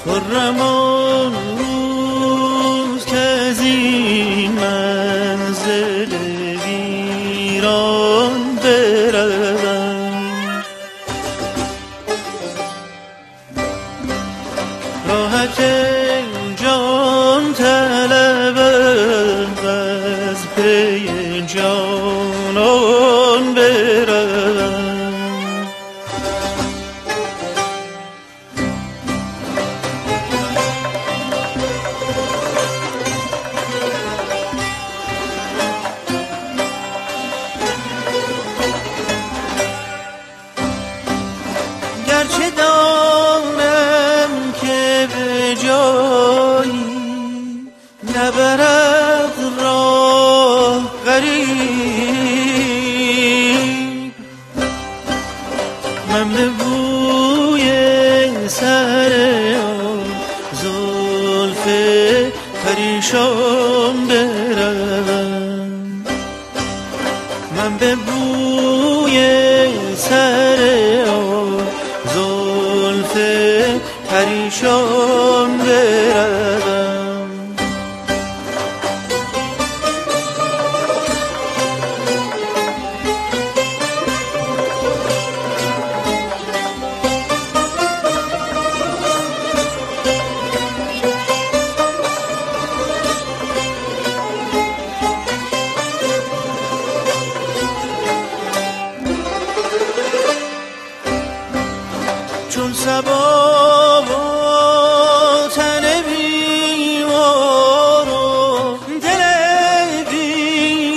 خرم آن روز که از این منزل ویران بروم، راحت جان طلبم و از پی جانان بروم. گرچه دانم که به جایی نبرد راه غریب، من به بوی سر آن زلف پریشان بروم، من به بوی سر آن زلف پریشان بروم. چون صبا و تن بیمار و دل بی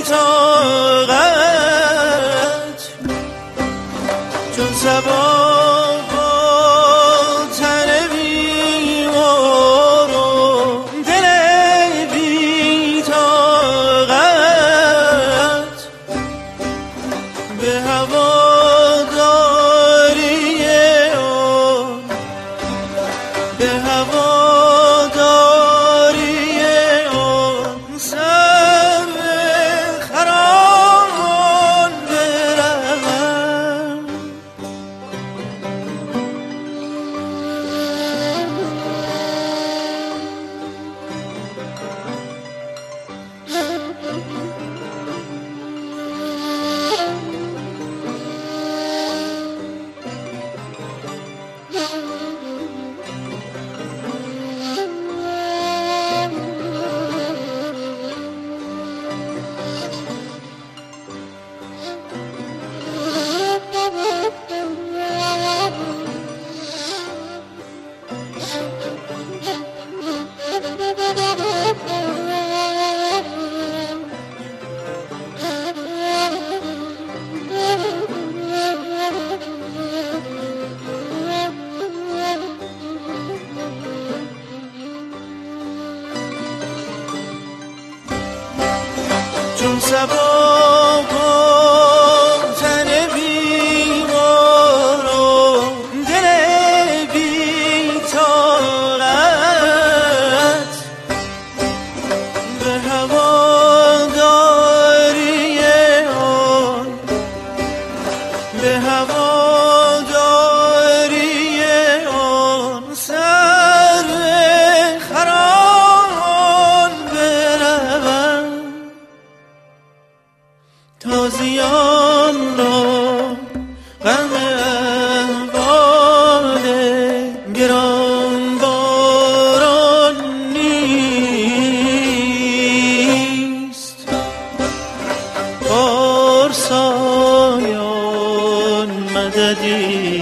طاقت، چون صبا و تن بیمار و دل بی طاقت، به هواداری آن سر خرامان بروم. چون صبا و تن بیمار و دل بی طاقت، به هواداری آن، به هواداری آن سر خرامان بروم. تازیان را غم احوال گران باران نیست، پارسایان مددی،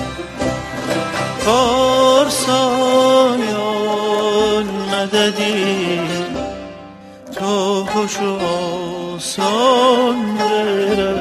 پارسایان مددی، تا خوش و آسان بروم.